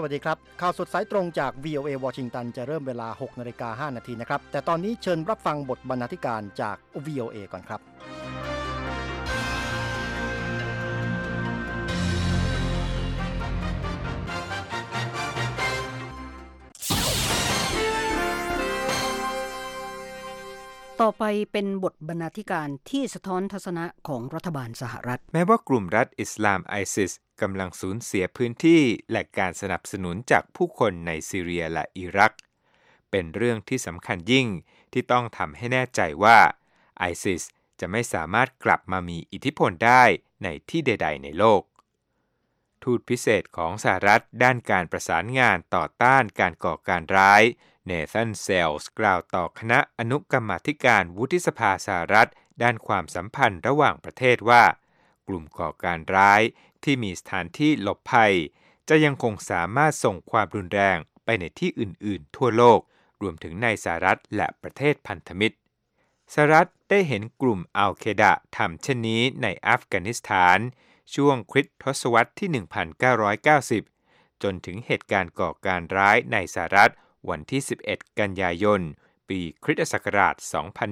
วัสดีครับข่าวสดสายตรงจาก VOA วอชิงตันจะเริ่มเวลา 6:05 น.นะครับแต่ตอนนี้เชิญรับฟังบทบรรณาธิการจาก VOA ก่อนครับต่อไปเป็นบทบรรณาธิการที่สะท้อนทัศนะของรัฐบาลสหรัฐแม้ว่ากลุ่มรัฐอิสลามไอซิสกำลังสูญเสียพื้นที่และการสนับสนุนจากผู้คนในซีเรียและอิรักเป็นเรื่องที่สำคัญยิ่งที่ต้องทำให้แน่ใจว่าไอซิสจะไม่สามารถกลับมามีอิทธิพลได้ในที่ใดๆในโลกทูตพิเศษของสหรัฐด้านการประสานงานต่อต้านการก่อการร้ายเนธันเซลส์กล่าวต่อคณะอนุกรรมาธิการวุฒิสภาสหรัฐด้านความสัมพันธ์ระหว่างประเทศว่ากลุ่มก่อการร้ายที่มีสถานที่หลบภัยจะยังคงสามารถส่งความรุนแรงไปในที่อื่นๆทั่วโลกรวมถึงในสหรัฐและประเทศพันธมิตรสหรัฐได้เห็นกลุ่มอัลเคดะทำเช่นนี้ในอัฟกานิสถานช่วงคริสตศวรรษที่ 1990 จนถึงเหตุการณ์ก่อการร้ายในสหรัฐวันที่ 11 กันยายน ปีคริสตศักราช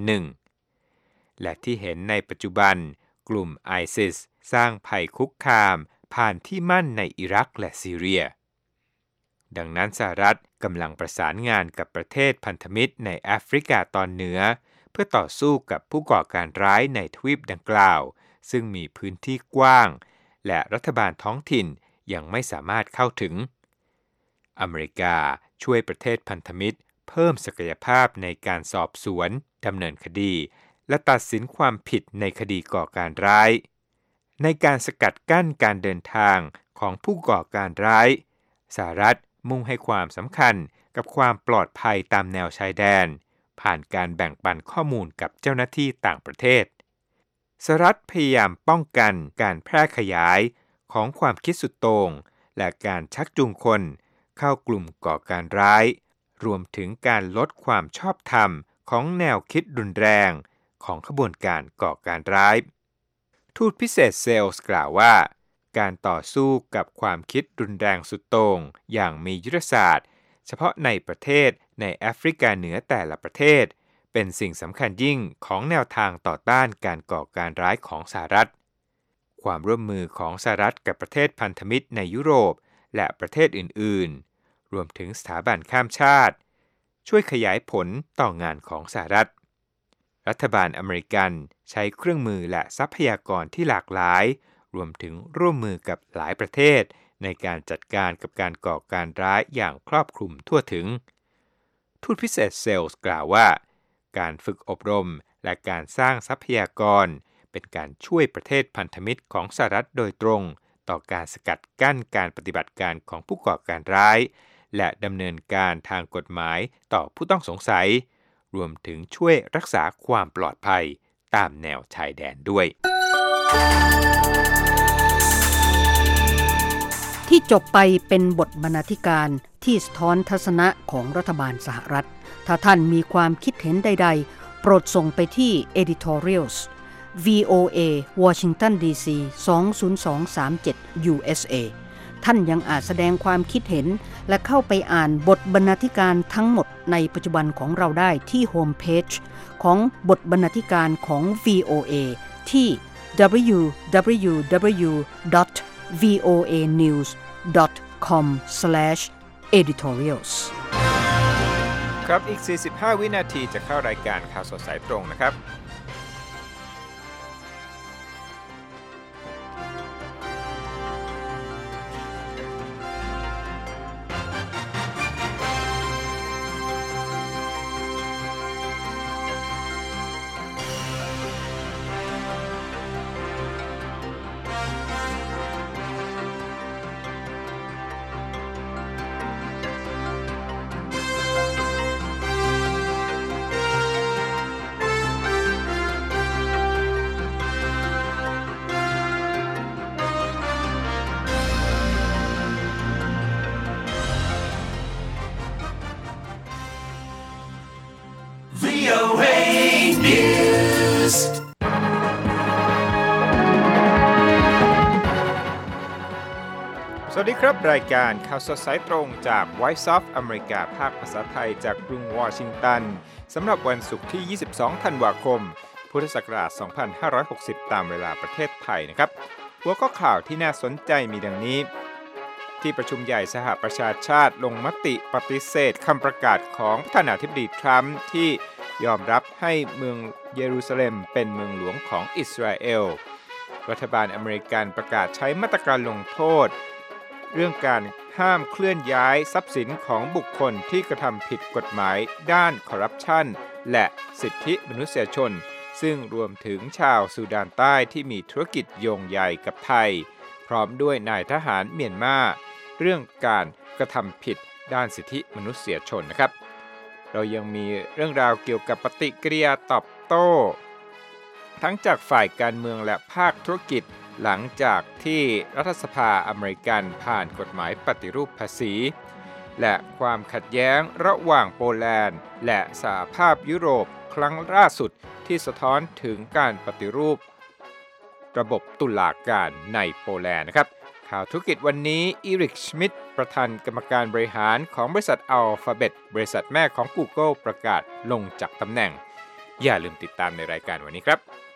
2001 และที่เห็นในปัจจุบันกลุ่มไอซิสสร้างภัยคุกคามผ่านที่มั่นในอิรักและซีเรียดังนั้นสหรัฐกำลังประสานงานกับประเทศพันธมิตรในแอฟริกาตอนเหนือเพื่อต่อสู้กับผู้ก่อการร้ายในทวีปดังกล่าวซึ่งมีพื้นที่กว้างและรัฐบาลท้องถิ่นยังไม่สามารถเข้าถึงอเมริกาช่วยประเทศพันธมิตรเพิ่มศักยภาพในการสอบสวนดำเนินคดีและตัดสินความผิดในคดีก่อการร้ายในการสกัดกั้นการเดินทางของผู้ก่อการร้ายสหรัฐมุ่งให้ความสำคัญกับความปลอดภัยตามแนวชายแดนผ่านการแบ่งปันข้อมูลกับเจ้าหน้าที่ต่างประเทศสหรัฐพยายามป้องกันการแพร่ขยายของความคิดสุดโต่งและการชักจูงคนเข้ากลุ่มก่อการร้ายรวมถึงการลดความชอบธรรมของแนวคิดรุนแรงของขบวนการก่อการร้ายทูตพิเศษเซลส์กล่าวว่าการต่อสู้กับความคิดรุนแรงสุดโต่งอย่างมียุทธศาสตร์เฉพาะในประเทศในแอฟริกาเหนือแต่ละประเทศเป็นสิ่งสำคัญยิ่งของแนวทางต่อต้านการก่อการร้ายของสหรัฐความร่วมมือของสหรัฐกับประเทศพันธมิตรในยุโรปและประเทศอื่นๆรวมถึงสถาบันข้ามชาติช่วยขยายผลต่องานของสหรัฐรัฐบาลอเมริกันใช้เครื่องมือและทรัพยากรที่หลากหลายรวมถึงร่วมมือกับหลายประเทศในการจัดการกับการก่อการร้ายอย่างครอบคลุมทั่วถึงทูตพิเศษเซลส์กล่าวว่าการฝึกอบรมและการสร้างทรัพยากรเป็นการช่วยประเทศพันธมิตรของสหรัฐโดยตรงต่อการสกัดกั้นการปฏิบัติการของผู้ก่อการร้ายและดำเนินการทางกฎหมายต่อผู้ต้องสงสัยรวมถึงช่วยรักษาความปลอดภัยตามแนวชายแดนด้วยที่จบไปเป็นบทบรรณาธิการที่สะท้อนทัศนะของรัฐบาลสหรัฐถ้าท่านมีความคิดเห็นใดๆโปรดส่งไปที่ editorials VOA Washington DC 20237 USA ท่านยังอาจแสดงความคิดเห็นและเข้าไปอ่านบทบรรณาธิการทั้งหมดในปัจจุบันของเราได้ที่โฮมเพจของบทบรรณาธิการของ VOA ที่ www.voanews.com/editorials ครับอีก45วินาทีจะเข้ารายการข่าวสดสายตรงนะครับสวัสดีครับรายการข่าวสดสายตรงจาก Voice of America ภาคภาษาไทยจากกรุงวอชิงตันสำหรับวันศุกร์ที่ 22 ธันวาคม พุทธศักราช 2560 ตามเวลาประเทศไทยนะครับหัวข้อข่าวที่น่าสนใจมีดังนี้ที่ประชุมใหญ่สหประชาชาติลงมติปฏิเสธคำประกาศของประธานาธิบดีทรัมป์ที่ยอมรับให้เมืองเยรูซาเล็มเป็นเมืองหลวงของอิสราเอลรัฐบาลอเมริกันประกาศใช้มาตรการลงโทษเรื่องการห้ามเคลื่อนย้ายทรัพย์สินของบุคคลที่กระทำผิดกฎหมายด้านคอร์รัปชันและสิทธิมนุษยชนซึ่งรวมถึงชาวซูดานใต้ที่มีธุรกิจโยงใยกับไทยพร้อมด้วยนายทหารเมียนมาเรื่องการกระทำผิดด้านสิทธิมนุษยชนนะครับเรายังมีเรื่องราวเกี่ยวกับปฏิกิริยาตอบโต้ทั้งจากฝ่ายการเมืองและภาคธุรกิจหลังจากที่รัฐสภาอเมริกันผ่านกฎหมายปฏิรูปภาษีและความขัดแย้งระหว่างโปแลนด์และสหภาพยุโรปครั้งล่าสุดที่สะท้อนถึงการปฏิรูประบบตุลาการในโปแลนด์นะครับข่าวธุรกิจวันนี้อีริก ชมิดประธานกรรมการบริหารของบริษัทอัลฟาเบตบริษัทแม่ของ Google ประกาศลงจากตำแหน่งอย่าลืมติดตามในรายการวันนี้ครับ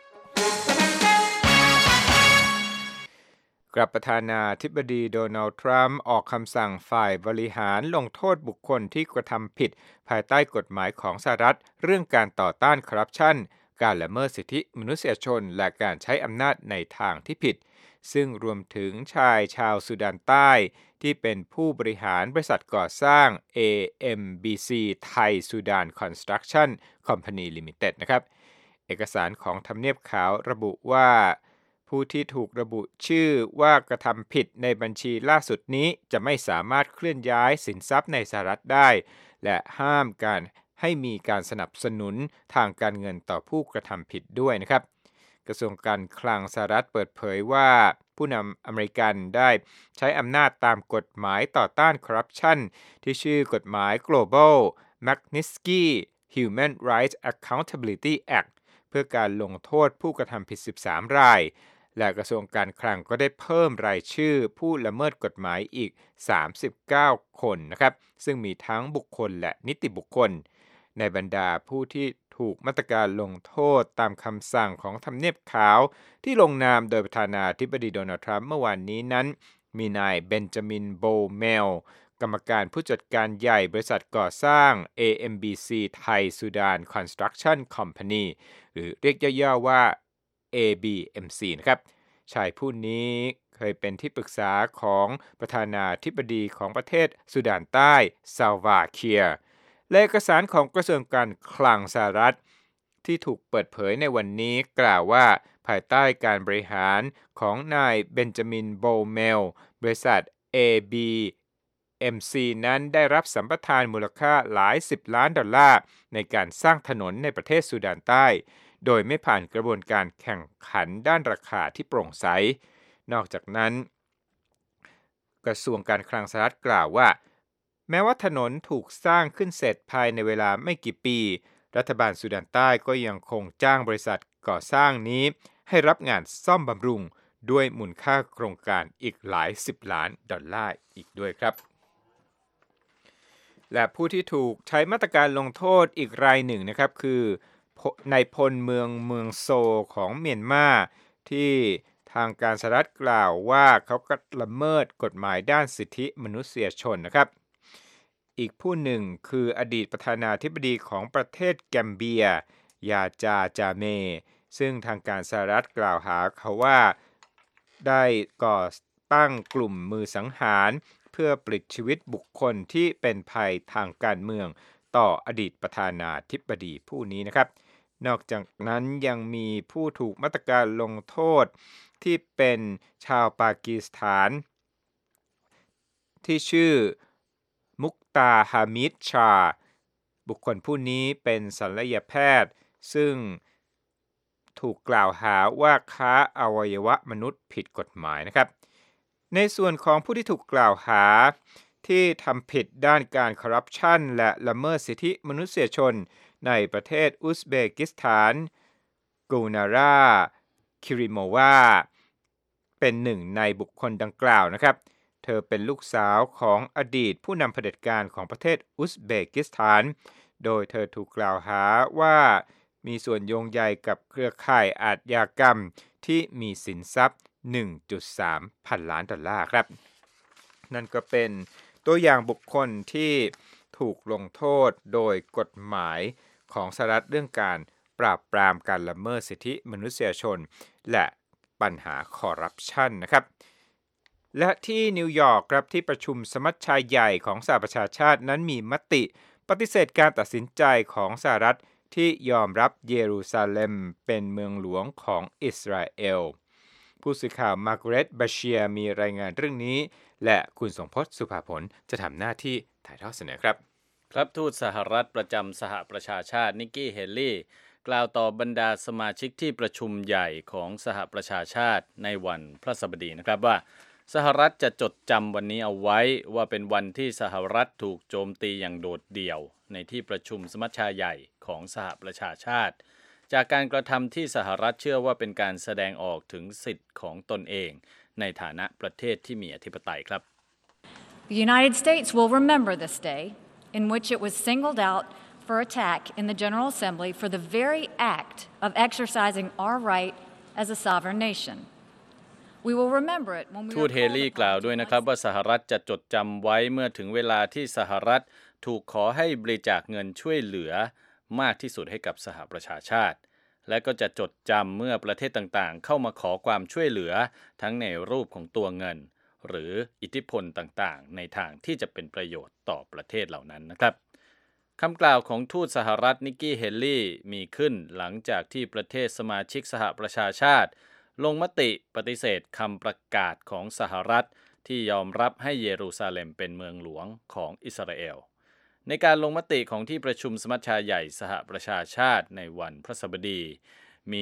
กลับประธานาธิบดีโดนัลด์ทรัมป์ออกคำสั่งฝ่ายบริหารลงโทษบุคคลที่กระทำผิดภายใต้กฎหมายของสหรัฐเรื่องการต่อต้านคอร์รัปชันการละเมิดสิทธิมนุษยชนและการใช้อำนาจในทางที่ผิดซึ่งรวมถึงชายชาวซูดานใต้ที่เป็นผู้บริหารบริษัทก่อสร้าง AMBC ไทยซูดาน Construction Company Limited นะครับเอกสารของทำเนียบขาวระบุว่าผู้ที่ถูกระบุชื่อว่ากระทำผิดในบัญชีล่าสุดนี้จะไม่สามารถเคลื่อนย้ายสินทรัพย์ในสหรัฐได้และห้ามการให้มีการสนับสนุนทางการเงินต่อผู้กระทำผิดด้วยนะครับกระทรวงการคลังสหรัฐเปิดเผยว่าผู้นำอเมริกันได้ใช้อำนาจตามกฎหมายต่อต้านคอร์รัปชันที่ชื่อกฎหมาย Global Magnitsky Human Rights Accountability Act เพื่อการลงโทษผู้กระทำผิด13รายและกระทรวงการคลังก็ได้เพิ่มรายชื่อผู้ละเมิดกฎหมายอีก39คนนะครับซึ่งมีทั้งบุคคลและนิติบุคคลในบรรดาผู้ที่ถูกมาตรการลงโทษตามคำสั่งของทำเนียบขาวที่ลงนามโดยประธานาธิบดีโดนัลด์ทรัมป์เมื่อวานนี้นั้นมีนายเบนจามินโบเมลกรรมการผู้จัดการใหญ่บริษัทก่อสร้าง AMBC ไทยซูดาน Construction Company หรือเรียกย่อๆว่าABMC นะครับชายผู้นี้เคยเป็นที่ปรึกษาของประธานาธิบดีของประเทศซูดานใต้ซาลวาเคียร์และเอกสารของกระทรวงการคลังสหรัฐที่ถูกเปิดเผยในวันนี้กล่าวว่าภายใต้การบริหารของนายเบนจามินโบเมลบริษัท ABMC นั้นได้รับสัมปทานมูลค่าหลาย10ล้านดอลลาร์ในการสร้างถนนในประเทศซูดานใต้โดยไม่ผ่านกระบวนการแข่งขันด้านราคาที่โปร่งใสนอกจากนั้นกระทรวงการคลังสหรัฐกล่าวว่าแม้ว่าถนนถูกสร้างขึ้นเสร็จภายในเวลาไม่กี่ปีรัฐบาลซูดานใต้ก็ยังคงจ้างบริษัทก่อสร้างนี้ให้รับงานซ่อมบำรุงด้วยมูลค่าโครงการอีกหลาย10ล้านดอลลาร์อีกด้วยครับและผู้ที่ถูกใช้มาตรการลงโทษอีกรายหนึ่งนะครับคือนายพลเมืองโซของเมียนมาที่ทางการสหรัฐกล่าวว่าเขาก็ละเมิดกฎหมายด้านสิทธิมนุษยชนนะครับอีกผู้หนึ่งคืออดีตประธานาธิบดีของประเทศแกมเบียยาจาเมซึ่งทางการสหรัฐกล่าวหาเขาว่าได้ก่อตั้งกลุ่มมือสังหารเพื่อปลิดชีวิตบุคคลที่เป็นภัยทางการเมืองต่ออดีตประธานาธิบดีผู้นี้นะครับนอกจากนั้นยังมีผู้ถูกมาตรการลงโทษที่เป็นชาวปากีสถานที่ชื่อมุกตาฮามิดชาบุคคลผู้นี้เป็นศัลยแพทย์ซึ่งถูกกล่าวหาว่าค้าอวัยวะมนุษย์ผิดกฎหมายนะครับในส่วนของผู้ที่ถูกกล่าวหาที่ทำผิดด้านการคอร์รัปชันและละเมิดสิทธิมนุษยชนในประเทศอุซเบกิสถานกูนาราคิริโมวาเป็นหนึ่งในบุคคลดังกล่าวนะครับเธอเป็นลูกสาวของอดีตผู้นำเผด็จการของประเทศอุซเบกิสถานโดยเธอถูกกล่าวหาว่ามีส่วนโยงใยกับเครือข่ายอาชญากรรมที่มีสินทรัพย์ 1.3 พันล้านดอลลาร์ครับนั่นก็เป็นตัวอย่างบุคคลที่ถูกลงโทษโดยกฎหมายของสหรัฐเรื่องการปราบปรามการละเมิดสิทธิมนุษยชนและปัญหาคอร์รัปชันนะครับและที่นิวยอร์กครับที่ประชุมสมัชชาใหญ่ของสหประชาชาตินั้นมีมติปฏิเสธการตัดสินใจของสหรัฐที่ยอมรับเยรูซาเล็มเป็นเมืองหลวงของอิสราเอลผู้สื่อข่าวมาร์กาเร็ตบาเชียมีรายงานเรื่องนี้และคุณสมพศสุภาผลจะทำหน้าที่ถ่ายทอดเสนอครับครับทูตสหรัฐประจำสหประชาชาตินิกกี้เฮลลี่กล่าวต่อบรรดาสมาชิกที่ประชุมใหญ่ของสหประชาชาติในวันพฤหัสบดีนะครับว่าสหรัฐจะจดจำวันนี้เอาไว้ว่าเป็นวันที่สหรัฐถูกโจมตีอย่างโดดเดี่ยวในที่ประชุมสมัชชาใหญ่ของสหประชาชาติจากการกระทำที่สหรัฐเชื่อว่าเป็นการแสดงออกถึงสิทธิ์ของตนเองในฐานะประเทศที่มีอธิปไตยครับ The United States will remember this day in which it was singled out for attack in the General Assembly for the very act of exercising our right as a sovereign nation. We will remember it when we ทูตเฮลี่กล่าวด้วยนะครับว่าสหรัฐจะจดจำไว้เมื่อถึงเวลาที่สหรัฐถูกขอให้บริจาคเงินช่วยเหลือมากที่สุดให้กับสหประชาชาติและก็จะจดจำเมื่อประเทศต่างๆเข้ามาขอความช่วยเหลือทั้งในรูปของตัวเงินหรืออิทธิพลต่างๆในทางที่จะเป็นประโยชน์ต่อประเทศเหล่านั้นนะครับคำกล่าวของทูตสหรัฐนิกกี้เฮลลี่มีขึ้นหลังจากที่ประเทศสมาชิกสหประชาชาติลงมติปฏิเสธคำประกาศของสหรัฐที่ยอมรับให้เยรูซาเล็มเป็นเมืองหลวงของอิสราเอลในการลงมติของที่ประชุมสมัชชาใหญ่สหประชาชาติในวันพฤหัสบดีมี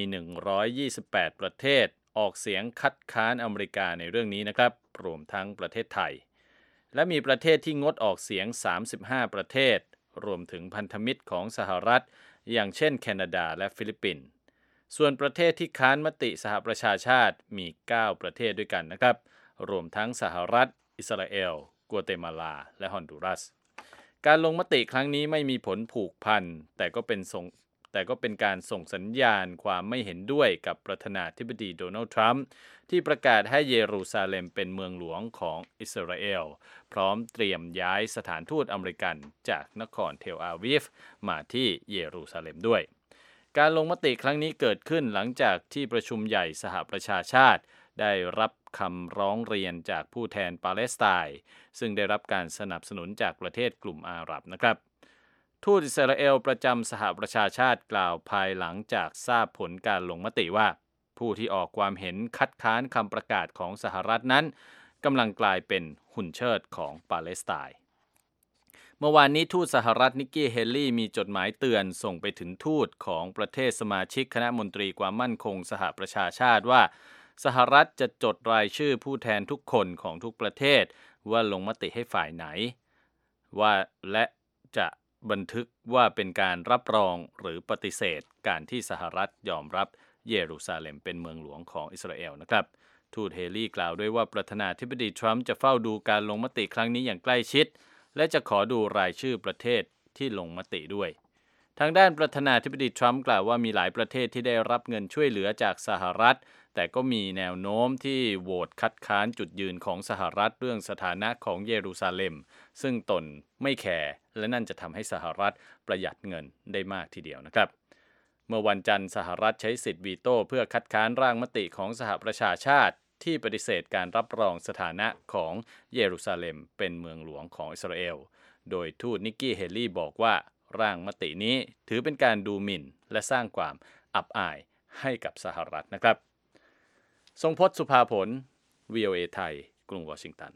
128ประเทศออกเสียงคัดค้านอเมริกาในเรื่องนี้นะครับรวมทั้งประเทศไทยและมีประเทศที่งดออกเสียง35ประเทศรวมถึงพันธมิตรของสหรัฐอย่างเช่นแคนาดาและฟิลิปปินส์ส่วนประเทศที่ค้านมติสหประชาชาติมี9ประเทศด้วยกันนะครับรวมทั้งสหรัฐอิสราเอลกัวเตมาลาและฮอนดูรัสการลงมติครั้งนี้ไม่มีผลผูกพันแต่ก็เป็นการส่งสัญญาณความไม่เห็นด้วยกับประธานาธิบดีโดนัลด์ทรัมป์ที่ประกาศให้เยรูซาเล็มเป็นเมืองหลวงของอิสราเอลพร้อมเตรียมย้ายสถานทูตอเมริกันจากนครเทลอาวีฟมาที่เยรูซาเล็มด้วยการลงมติครั้งนี้เกิดขึ้นหลังจากที่ประชุมใหญ่สหประชาชาติได้รับคำร้องเรียนจากผู้แทนปาเลสไตน์ซึ่งได้รับการสนับสนุนจากประเทศกลุ่มอาหรับนะครับทูตอิสราเอลประจำสหประชาชาติกล่าวภายหลังจากทราบผลการลงมติว่าผู้ที่ออกความเห็นคัดค้านคำประกาศของสหรัฐนั้นกำลังกลายเป็นหุ่นเชิดของปาเลสไตน์เมื่อวานนี้ทูตสหรัฐนิกกี้เฮลลี่มีจดหมายเตือนส่งไปถึงทูตของประเทศสมาชิกคณะมนตรีความมั่นคงสหประชาชาติว่าสหรัฐจะจดรายชื่อผู้แทนทุกคนของทุกประเทศว่าลงมติให้ฝ่ายไหนว่าและจะบันทึกว่าเป็นการรับรองหรือปฏิเสธการที่สหรัฐยอมรับเยรูซาเล็มเป็นเมืองหลวงของอิสราเอลนะครับทูตเฮลี่กล่าวด้วยว่าประธานาธิบดีทรัมป์จะเฝ้าดูการลงมติครั้งนี้อย่างใกล้ชิดและจะขอดูรายชื่อประเทศที่ลงมติด้วยทางด้านประธานาธิบดีทรัมป์กล่าวว่ามีหลายประเทศที่ได้รับเงินช่วยเหลือจากสหรัฐแต่ก็มีแนวโน้มที่โหวตคัดค้านจุดยืนของสหรัฐเรื่องสถานะของเยรูซาเล็มซึ่งตนไม่แคร์และนั่นจะทำให้สหรัฐประหยัดเงินได้มากทีเดียวนะครับเมื่อวันจันทร์สหรัฐใช้สิทธิ์วีโต้เพื่อคัดค้านร่างมติของสหประชาชาติที่ปฏิเสธการรับรองสถานะของเยรูซาเล็มเป็นเมืองหลวงของอิสราเอลโดยทูตนิกกี้เฮลลี่บอกว่าร่างมตินี้ถือเป็นการดูหมิ่นและสร้างความอับอายให้กับสหรัฐนะครับทรงพจน์สุภาผล VOA ไทยกรุงวอชิงตัน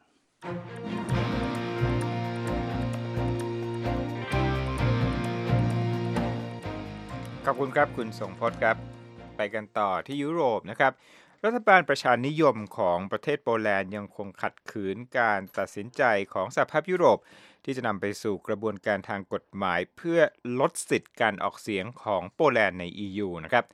ขอบคุณครับคุณทรงพจน์ครับไปกันต่อที่ยุโรปนะครับรัฐบาลประชานิยมของประเทศโปแลนด์ยังคงขัดขืนการตัดสินใจของสหภาพยุโรปที่จะนำไปสู่กระบวนการทางกฎหมายเพื่อลดสิทธิ์การออกเสียงของโปแลนด์ใน EU นะครับ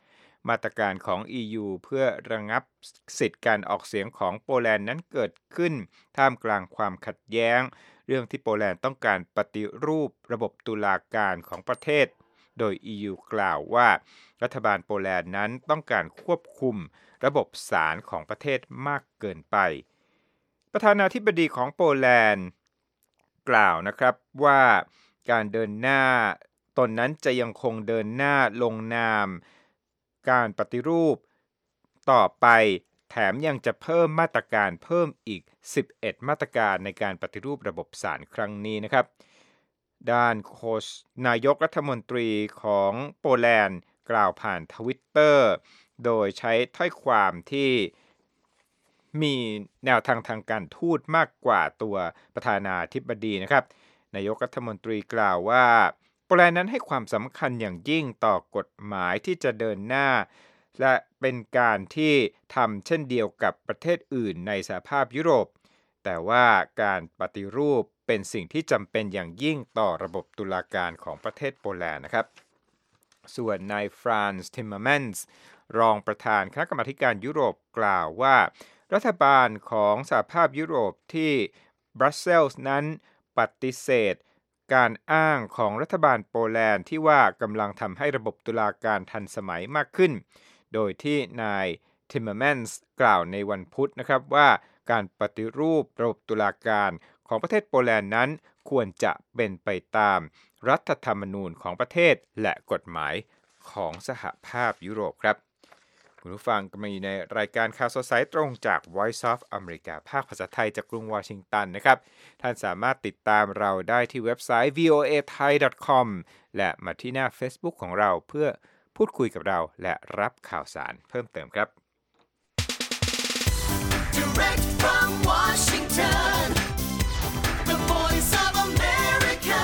มาตรการของ EU เพื่อระงับสิทธิการออกเสียงของโปแลนด์นั้นเกิดขึ้นท่ามกลางความขัดแย้งเรื่องที่โปแลนด์ต้องการปฏิรูประบบตุลาการของประเทศโดย EU กล่าวว่ารัฐบาลโปแลนด์นั้นต้องการควบคุมระบบศาลของประเทศมากเกินไปประธานาธิบดีของโปแลนด์กล่าวนะครับว่าการเดินหน้าตนนั้นจะยังคงเดินหน้าลงนามการปฏิรูปต่อไปแถมยังจะเพิ่มมาตรการเพิ่มอีก11มาตรการในการปฏิรูประบบศาลครั้งนี้นะครับด้านโฆษนายกรัฐมนตรีของโปแลนด์กล่าวผ่าน Twitter โดยใช้ถ้อยความที่มีแนวทางการทูตมากกว่าตัวประธานาธิบดีนะครับนายกรัฐมนตรีกล่าวว่าโปแลนด์นั้นให้ความสำคัญอย่างยิ่งต่อกฎหมายที่จะเดินหน้าและเป็นการที่ทำเช่นเดียวกับประเทศอื่นในสหภาพยุโรปแต่ว่าการปฏิรูปเป็นสิ่งที่จำเป็นอย่างยิ่งต่อระบบตุลาการของประเทศโปแลนด์นะครับส่วนนายฟรานซ์ ทิมเมอร์แมนส์รองประธานคณะกรรมาการยุโรปกล่าวว่ารัฐบาลของสหภาพยุโรปที่บรัสเซลส์นั้นปฏิเสธการอ้างของรัฐบาลโปแลนด์ที่ว่ากำลังทำให้ระบบตุลาการทันสมัยมากขึ้นโดยที่นายทิมเมอร์แมนส์กล่าวในวันพุธนะครับว่าการปฏิรูประบบตุลาการของประเทศโปแลนด์นั้นควรจะเป็นไปตามรัฐธรรมนูญของประเทศและกฎหมายของสหภาพยุโรปครับคุณผู้ฟังกำลังอยู่ในรายการข่าวสดสายตรงจาก Voice of America ภาคภาษาไทยจากกรุงวอชิงตันนะครับท่านสามารถติดตามเราได้ที่เว็บไซต์ voathai.com และมาที่หน้า Facebook ของเราเพื่อพูดคุยกับเราและรับข่าวสารเพิ่มเติมครับ Direct from Washington, the voice of America,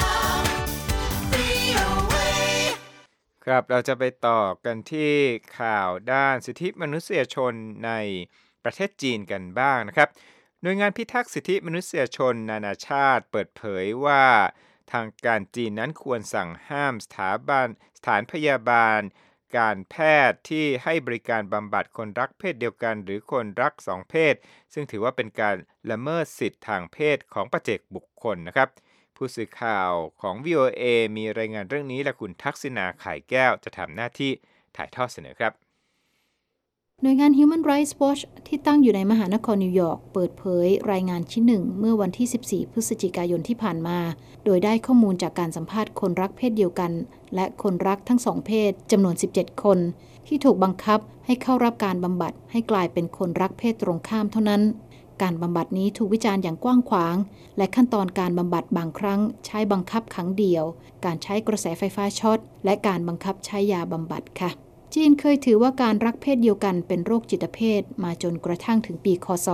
VOA. ครับเราจะไปต่อกันที่ข่าวด้านสิทธิมนุษยชนในประเทศจีนกันบ้างนะครับหน่วยงานพิทักษ์สิทธิมนุษยชนนานาชาติเปิดเผยว่าทางการจีนนั้นควรสั่งห้ามสถานพยาบาลการแพทย์ที่ให้บริการบำบัดคนรักเพศเดียวกันหรือคนรักสองเพศซึ่งถือว่าเป็นการละเมิดสิทธิทางเพศของปัจเจกบุคคลนะครับผู้สื่อข่าวของ VOA มีรายงานเรื่องนี้และคุณทักษิณาไข่แก้วจะทำหน้าที่ถ่ายทอดเสนอครับหน่วยงาน Human Rights Watch ที่ตั้งอยู่ในมหานครนิวยอร์กเปิดเผยรายงานชิ้นหนึ่งเมื่อวันที่ 14 พฤศจิกายนที่ผ่านมาโดยได้ข้อมูลจากการสัมภาษณ์คนรักเพศเดียวกันและคนรักทั้งสองเพศจำนวน 17 คนที่ถูกบังคับให้เข้ารับการบำบัดให้กลายเป็นคนรักเพศตรงข้ามเท่านั้นการบำบัดนี้ถูกวิจารณ์อย่างกว้างขวางและขั้นตอนการบำบัดบางครั้งใช้บังคับขังเดี่ยวการใช้กระแสไฟฟ้าช็อตและการบังคับใช้ยาบำบัดค่ะจีนเคยถือว่าการรักเพศเดียวกันเป็นโรคจิตเภทมาจนกระทั่งถึงปีค.ศ.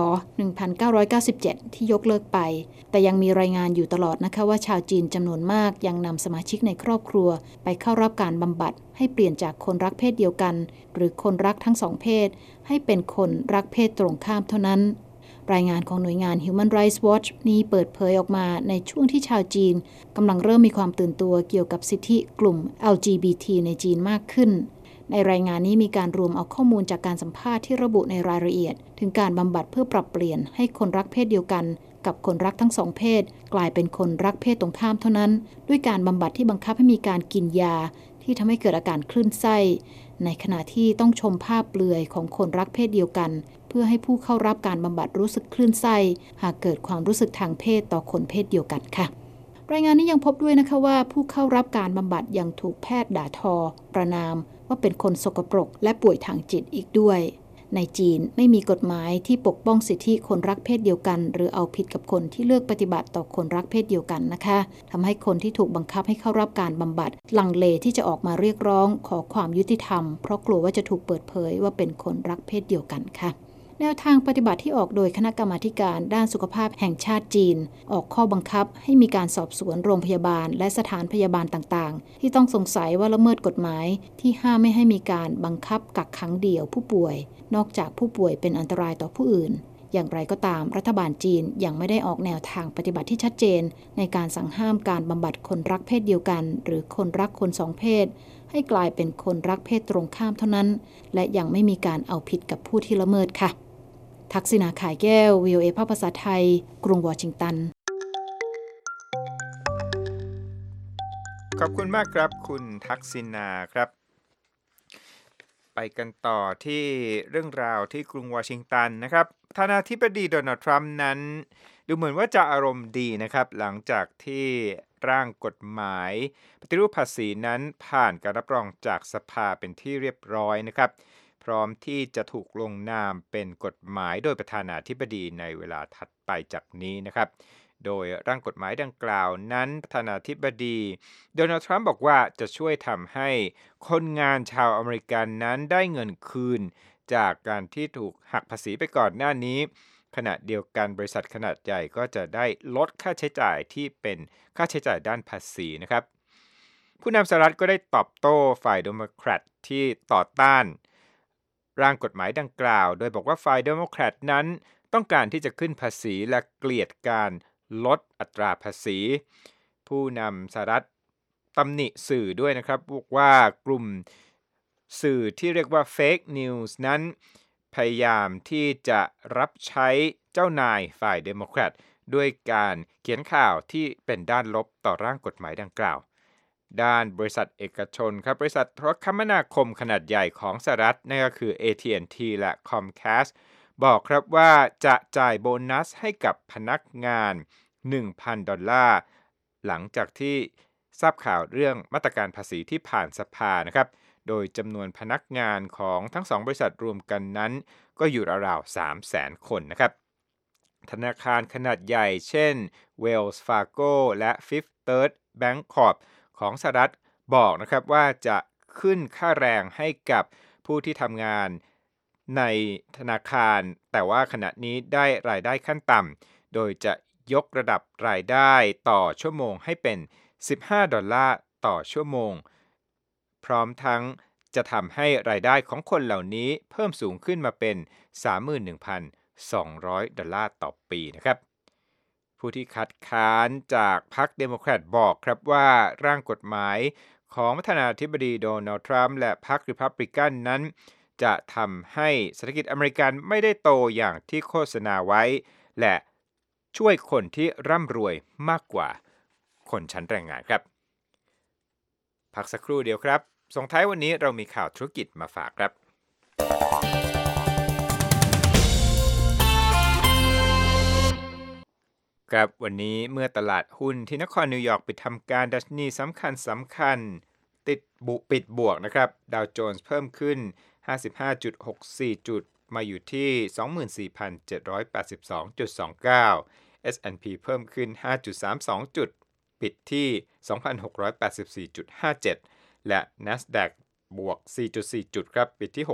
1997 ที่ยกเลิกไปแต่ยังมีรายงานอยู่ตลอดนะคะว่าชาวจีนจำนวนมากยังนำสมาชิกในครอบครัวไปเข้ารับการบำบัดให้เปลี่ยนจากคนรักเพศเดียวกันหรือคนรักทั้งสองเพศให้เป็นคนรักเพศตรงข้ามเท่านั้นรายงานของหน่วยงาน Human Rights Watch นี้เปิดเผยออกมาในช่วงที่ชาวจีนกำลังเริ่มมีความตื่นตัวเกี่ยวกับสิทธิกลุ่ม LGBT ในจีนมากขึ้นในรายงานนี้มีการรวมเอาข้อมูลจากการสัมภาษณ์ที่ระบุในรายละเอียดถึงการบำบัดเพื่อปรับเปลี่ยนให้คนรักเพศเดียวกันกับคนรักทั้งสองเพศกลายเป็นคนรักเพศตรงข้ามเท่านั้นด้วยการบำบัดที่บังคับให้มีการกินยาที่ทำให้เกิดอาการคลื่นไส้ในขณะที่ต้องชมภาพเปลือยของคนรักเพศเดียวกันเพื่อให้ผู้เข้ารับการบำบัดรู้สึกคลื่นไส้หากเกิดความรู้สึกทางเพศต่อคนเพศเดียวกันค่ะรายงานนี้ยังพบด้วยนะคะว่าผู้เข้ารับการบำบัดยังถูกแพทย์ด่าทอประณามว่าเป็นคนสกปรกและป่วยทางจิตอีกด้วยในจีนไม่มีกฎหมายที่ปกป้องสิทธิคนรักเพศเดียวกันหรือเอาผิดกับคนที่เลือกปฏิบัติต่อคนรักเพศเดียวกันนะคะทำให้คนที่ถูกบังคับให้เข้ารับการบำบัดลังเลที่จะออกมาเรียกร้องขอความยุติธรรมเพราะกลัวว่าจะถูกเปิดเผยว่าเป็นคนรักเพศเดียวกันค่ะแนวทางปฏิบัติที่ออกโดยคณะกรรมาธิการด้านสุขภาพแห่งชาติจีนออกข้อบังคับให้มีการสอบสวนโรงพยาบาลและสถานพยาบาลต่างๆที่ต้องสงสัยว่าละเมิดกฎหมายที่ห้ามไม่ให้มีการบังคับกักขังเดี่ยวผู้ป่วยนอกจากผู้ป่วยเป็นอันตรายต่อผู้อื่นอย่างไรก็ตามรัฐบาลจีนยังไม่ได้ออกแนวทางปฏิบัติที่ชัดเจนในการสั่งห้ามการบำบัดคนรักเพศเดียวกันหรือคนรักคนสองเพศให้กลายเป็นคนรักเพศตรงข้ามเท่านั้นและยังไม่มีการเอาผิดกับผู้ที่ละเมิดค่ะทักษิณา ข่ายแก้ว VOA ภาคภาษาไทยกรุงวอชิงตันขอบคุณมากครับคุณทักษิณาครับไปกันต่อที่เรื่องราวที่กรุงวอชิงตันนะครับประธานาธิบดีโดนัลด์ทรัมป์นั้นดูเหมือนว่าจะอารมณ์ดีนะครับหลังจากที่ร่างกฎหมายปฏิรูปภาษีนั้นผ่านการรับรองจากสภาเป็นที่เรียบร้อยนะครับพร้อมที่จะถูกลงนามเป็นกฎหมายโดยประธานาธิบดีในเวลาถัดไปจากนี้นะครับโดยร่างกฎหมายดังกล่าวนั้นประธานาธิบดีโดนัลด์ทรัมป์บอกว่าจะช่วยทำให้คนงานชาวอเมริกันนั้นได้เงินคืนจากการที่ถูกหักภาษีไปก่อนหน้านี้ขณะเดียวกันบริษัทขนาดใหญ่ก็จะได้ลดค่าใช้จ่ายที่เป็นค่าใช้จ่ายด้านภาษีนะครับผู้นำสหรัฐก็ได้ตอบโต้ฝ่ายเดโมแครตที่ต่อต้านร่างกฎหมายดังกล่าวโดยบอกว่าฝ่ายเดโมแครตนั้นต้องการที่จะขึ้นภาษีและเกลียดการลดอัตราภาษีผู้นำสหรัฐตำหนิสื่อด้วยนะครับบอกว่ากลุ่มสื่อที่เรียกว่า Fake News นั้นพยายามที่จะรับใช้เจ้านายฝ่ายเดโมแครตด้วยการเขียนข่าวที่เป็นด้านลบต่อร่างกฎหมายดังกล่าวด้านบริษัทเอกชนครับบริษัทโทรคมนาคมขนาดใหญ่ของสหรัฐนั่นก็คือ AT&T และ Comcast บอกครับว่าจะจ่ายโบนัสให้กับพนักงาน $1,000 หลังจากที่ทราบข่าวเรื่องมาตรการภาษีที่ผ่านสภานะครับโดยจำนวนพนักงานของทั้ง2บริษัทรวมกันนั้นก็อยู่ราวๆ 300,000 คนนะครับธนาคารขนาดใหญ่เช่น Wells Fargo และ Fifth Third Bancorp ของสหรัฐบอกนะครับว่าจะขึ้นค่าแรงให้กับผู้ที่ทำงานในธนาคารแต่ว่าขณะนี้ได้รายได้ขั้นต่ำโดยจะยกระดับรายได้ต่อชั่วโมงให้เป็น$15ต่อชั่วโมงพร้อมทั้งจะทำให้รายได้ของคนเหล่านี้เพิ่มสูงขึ้นมาเป็น $31,200 ต่อปีนะครับผู้ที่คัดค้านจากพรรคเดโมแครตบอกครับว่าร่างกฎหมายของประธานาธิบดีโดนัลด์ทรัมป์และพรรครีพับลิกันนั้นจะทำให้เศรษฐกิจอเมริกันไม่ได้โตอย่างที่โฆษณาไว้และช่วยคนที่ร่ำรวยมากกว่าคนชั้นแรงงานครับพักสักครู่เดียวครับส่งท้ายวันนี้เรามีข่าวธุรกิจมาฝากครับครับวันนี้เมื่อตลาดหุ้นที่นครนิวยอร์กปิดทำการดัชนีสำคัญปิดบวกนะครับดาวโจนส์เพิ่มขึ้น 55.64 จุดมาอยู่ที่ 24,782.29 S&P เพิ่มขึ้น 5.32 จุดปิดที่ 2,684.57 และ NASDAQ บวก 4.4 จุดครับปิดที่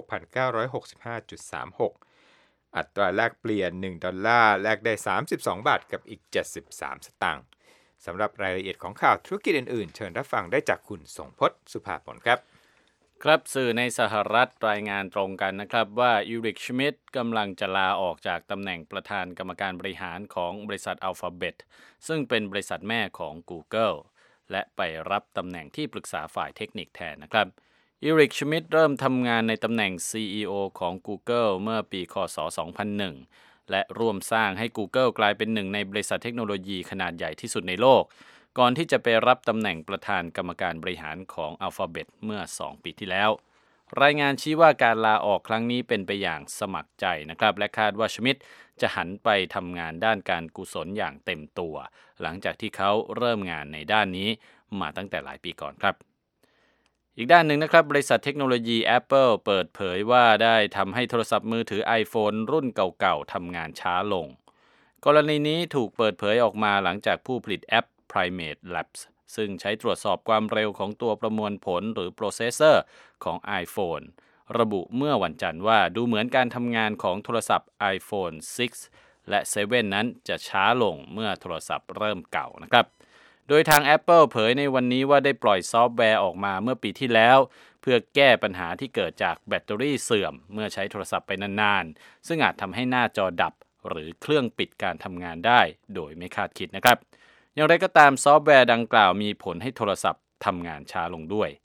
6,965.36 อัตราแลกเปลี่ยน$1แลกได้32บาทกับอีก73สตางค์สำหรับรายละเอียดของข่าวธุรกิจอื่นๆเชิญรับฟังได้จากคุณสงพจน์สุภาพลครับครับสื่อในสหรัฐรายงานตรงกันนะครับว่าอีริก ชมิดกำลังจะลาออกจากตำแหน่งประธานกรรมการบริหารของบริษัท Alphabet ซึ่งเป็นบริษัทแม่ของ Google และไปรับตำแหน่งที่ปรึกษาฝ่ายเทคนิคแทนนะครับอีริก ชมิดเริ่มทำงานในตำแหน่ง CEO ของ Google เมื่อปีค.ศ. 2001 และร่วมสร้างให้ Google กลายเป็นหนึ่งในบริษัทเทคโนโลยีขนาดใหญ่ที่สุดในโลกก่อนที่จะไปรับตำแหน่งประธานกรรมการบริหารของ Alphabet เมื่อ2ปีที่แล้วรายงานชี้ว่าการลาออกครั้งนี้เป็นไปอย่างสมัครใจนะครับและคาดว่าชมิดจะหันไปทำงานด้านการกุศลอย่างเต็มตัวหลังจากที่เขาเริ่มงานในด้านนี้มาตั้งแต่หลายปีก่อนครับอีกด้านหนึ่งนะครับบริษัทเทคโนโลยี Apple เปิดเผยว่าได้ทำให้โทรศัพท์มือถือ iPhone รุ่นเก่าๆทำงานช้าลงกรณีนี้ถูกเปิดเผยออกมาหลังจากผู้ผลิตแอป Primate Labs ซึ่งใช้ตรวจสอบความเร็วของตัวประมวลผลหรือโปรเซสเซอร์ของ iPhone ระบุเมื่อวันจันทร์ว่าดูเหมือนการทำงานของโทรศัพท์ iPhone 6 และ 7 นั้นจะช้าลงเมื่อโทรศัพท์เริ่มเก่านะครับโดยทาง Apple เผยในวันนี้ว่าได้ปล่อยซอฟต์แวร์ออกมาเมื่อปีที่แล้วเพื่อแก้ปัญหาที่เกิดจากแบตเตอรี่เสื่อมเมื่อใช้โทรศัพท์ไปนานๆซึ่งอาจทำให้หน้าจอดับหรือเครื่องปิดการทำงานได้โดยไม่คาดคิดนะครับอย่างไรก็ตามซอฟต์แวร์ดังกล่าวมีผลให้โทรศัพท์ทำงานช้าลงด้วย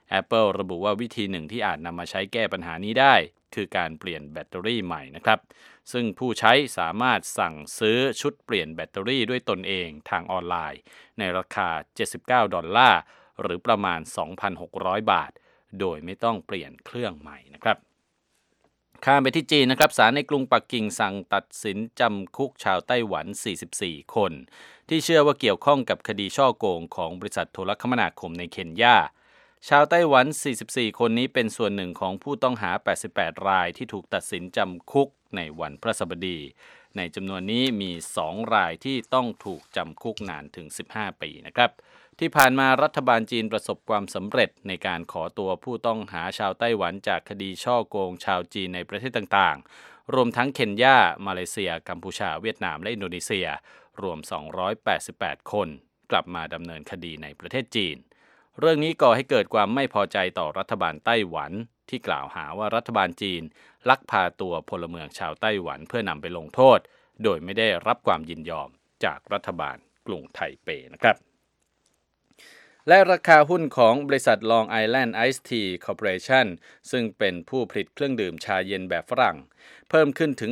Apple ระบุว่าวิธีหนึ่งที่อาจนำมาใช้แก้ปัญหานี้ได้คือการเปลี่ยนแบตเตอรี่ใหม่นะครับซึ่งผู้ใช้สามารถสั่งซื้อชุดเปลี่ยนแบตเตอรี่ด้วยตนเองทางออนไลน์ในราคา$79หรือประมาณ 2,600 บาทโดยไม่ต้องเปลี่ยนเครื่องใหม่นะครับข้ามไปที่จีนนะครับศาลในกรุงปักกิ่งสั่งตัดสินจำคุกชาวไต้หวัน44คนที่เชื่อว่าเกี่ยวข้องกับคดีฉ้อโกงของบริษัทโทรคมนาคมในเคนยาชาวไต้หวัน44คนนี้เป็นส่วนหนึ่งของผู้ต้องหา88รายที่ถูกตัดสินจำคุกในวันพฤหัสบดีในจำนวนนี้มี2รายที่ต้องถูกจำคุกนานถึง15ปีนะครับที่ผ่านมารัฐบาลจีนประสบความสำเร็จในการขอตัวผู้ต้องหาชาวไต้หวันจากคดีฉ้อโกงชาวจีนในประเทศต่างๆรวมทั้งเคนยามาเลเซียกัมพูชาเวียดนามและอินโดนีเซียรวม288คนกลับมาดำเนินคดีในประเทศจีนเรื่องนี้ก่อให้เกิดความไม่พอใจต่อรัฐบาลไต้หวันที่กล่าวหาว่ารัฐบาลจีนลักพาตัวพลเมืองชาวไต้หวันเพื่อนำไปลงโทษโดยไม่ได้รับความยินยอมจากรัฐบาลกรุงไทเปนะครับและราคาหุ้นของบริษัท Long Island Iced Tea Corporation ซึ่งเป็นผู้ผลิตเครื่องดื่มชาเย็นแบบฝรั่งเพิ่มขึ้นถึง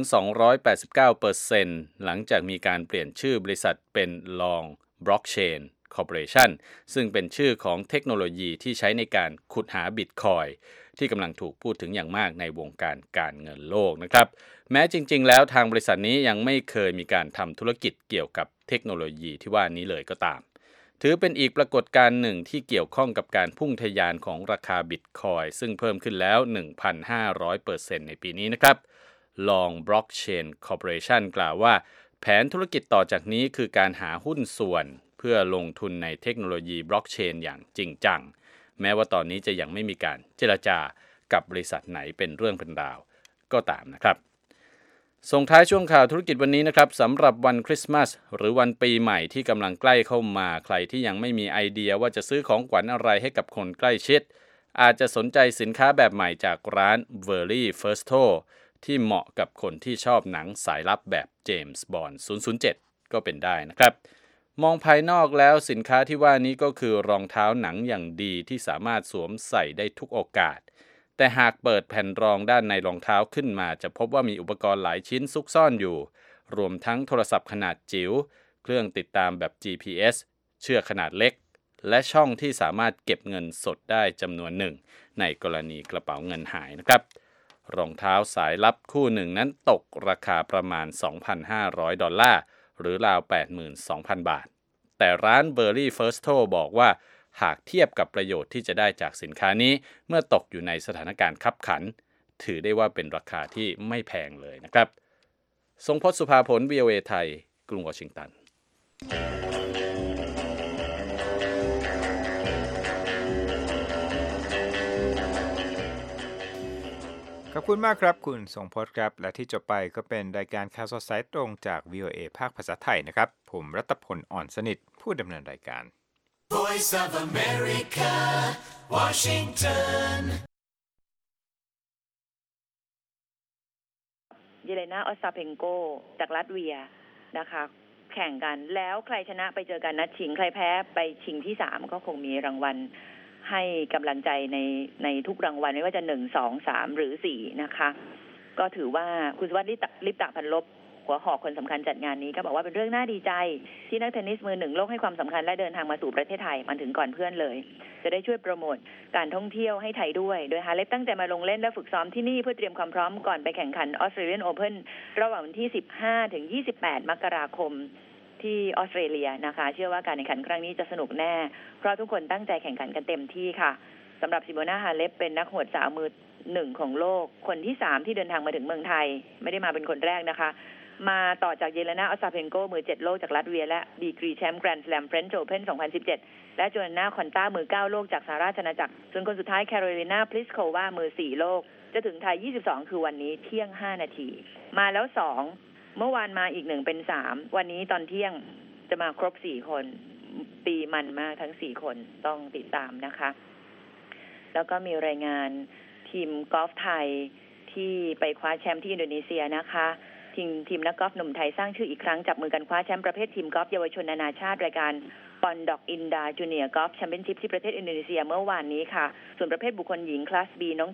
289% หลังจากมีการเปลี่ยนชื่อบริษัทเป็น Long Blockchain Corporation ซึ่งเป็นชื่อของเทคโนโลยีที่ใช้ในการขุดหาบิตคอยน์ที่กำลังถูกพูดถึงอย่างมากในวงการการเงินโลกนะครับแม้จริงๆแล้วทางบริษัทนี้ยังไม่เคยมีการทำธุรกิจเกี่ยวกับเทคโนโลยีที่ว่านี้เลยก็ตามถือเป็นอีกปรากฏการณ์หนึ่งที่เกี่ยวข้องกับการพุ่งทะยานของราคาบิตคอยน์ซึ่งเพิ่มขึ้นแล้ว 1,500% ในปีนี้นะครับ Long Blockchain Corporation กล่าวว่าแผนธุรกิจต่อจากนี้คือการหาหุ้นส่วนเพื่อลงทุนในเทคโนโลยีบล็อกเชนอย่างจริงจังแม้ว่าตอนนี้จะยังไม่มีการเจรจากับบริษัทไหนเป็นเรื่องเป็นราวก็ตามนะครับส่งท้ายช่วงข่าวธุรกิจวันนี้นะครับสำหรับวันคริสต์มาสหรือวันปีใหม่ที่กำลังใกล้เข้ามาใครที่ยังไม่มีไอเดียว่าจะซื้อของขวัญอะไรให้กับคนใกล้ชิดอาจจะสนใจสินค้าแบบใหม่จากร้าน Very Firsto ที่เหมาะกับคนที่ชอบหนังสายลับแบบเจมส์บอนด์007ก็เป็นได้นะครับมองภายนอกแล้วสินค้าที่ว่านี้ก็คือรองเท้าหนังอย่างดีที่สามารถสวมใส่ได้ทุกโอกาสแต่หากเปิดแผ่นรองด้านในรองเท้าขึ้นมาจะพบว่ามีอุปกรณ์หลายชิ้นซุกซ่อนอยู่รวมทั้งโทรศัพท์ขนาดจิ๋วเครื่องติดตามแบบ GPS เชือกขนาดเล็กและช่องที่สามารถเก็บเงินสดได้จำนวนหนึ่งในกรณีกระเป๋าเงินหายนะครับรองเท้าสายลับคู่หนึ่งนั้นตกราคาประมาณ $2,500 หรือราว 82,000 บาทแต่ร้าน Very Firsto บอกว่าหากเทียบกับประโยชน์ที่จะได้จากสินค้านี้เมื่อตกอยู่ในสถานการณ์คับขันถือได้ว่าเป็นราคาที่ไม่แพงเลยนะครับทรงพจน์สุภาผล VOA ไทยกรุงวอชิงตันขอบคุณมากครับคุณทรงพจน์ครับและที่จบไปก็เป็นรายการข่าวสดสายตรงจาก VOA ภาคภาษาไทยนะครับผมรัตพล อ่อนสนิทผู้ดำเนินรายการ Voice of America, Washington. เยเลนา ออสตาเพนโกจากรัสเวียนะคะแข่งกันแล้วใครชนะไปเจอกันนัดชิงใครแพ้ไปชิงที่3ก็คงมีรางวัลให้กำลังใจในทุกรางวัลไม่ว่าจะ1 2 3หรือ4นะคะก็ถือว่าคุณสวัสดิ์ลิปตะพันลบหัวหอกคนสำคัญจัดงานนี้ก็บอกว่าเป็นเรื่องน่าดีใจที่นักเทนนิสมือหนึ่งโลกให้ความสำคัญและเดินทางมาสู่ประเทศไทยมันถึงก่อนเพื่อนเลยจะได้ช่วยโปรโมทการท่องเที่ยวให้ไทยด้วยโดยฮาเล็บตั้งใจมาลงเล่นและฝึกซ้อมที่นี่เพื่อเตรียมความพร้อมก่อนไปแข่งขัน Australian Open ระหว่างวันที่15ถึง28มกราคมที่ออสเตรเลียนะคะเชื่อว่าการแข่งขันครั้งนี้จะสนุกแน่เพราะทุกคนตั้งใจแข่งขันกันเต็มที่ค่ะสำหรับซิโมนา ฮาเล็บเป็นนักโหดสาวมือ1ของโลกคนที่3ที่เดินทางมาถึงเมืองไทยไม่ได้มาเป็นคนแรกนะคะมาต่อจากเยเลนา ออสตาเพนโกมือ7โลกจากรัสเวียและดีกรีแชมป์แกรนด์สแลมเฟรนช์โอเพ่น2017และโจอาน่า คอนต้ามือ9โลกจากสหราชอาณาจักรส่วนคนสุดท้ายแคโรไลนา พลิสโความือ4โลกจะถึงไทย22คือวันนี้เที่ยง5นาทีมาแล้ว2เมื่อวานมาอีก1เป็น3วันนี้ตอนเที่ยงจะมาครบ4คนปีมันมากทั้ง4คนต้องติดตามนะคะแล้วก็มีรายงานทีมกอล์ฟไทยที่ไปคว้าแชมป์ที่อินโดนีเซียนะคะทีมนักกอล์ฟหนุ่มไทยสร้างชื่ออีกครั้งจับมือกันคว้าแชมป์ประเภททีมกอล์ฟเยาวชนนานาชาติรายการปอนดอกอินดาจูเนียร์กอล์ฟแชมเปี้ยนชิพที่ประเทศอินโดนีเซียเมื่อวานนี้ค่ะส่วนประเภทบุคคลหญิงคลาส B น้อง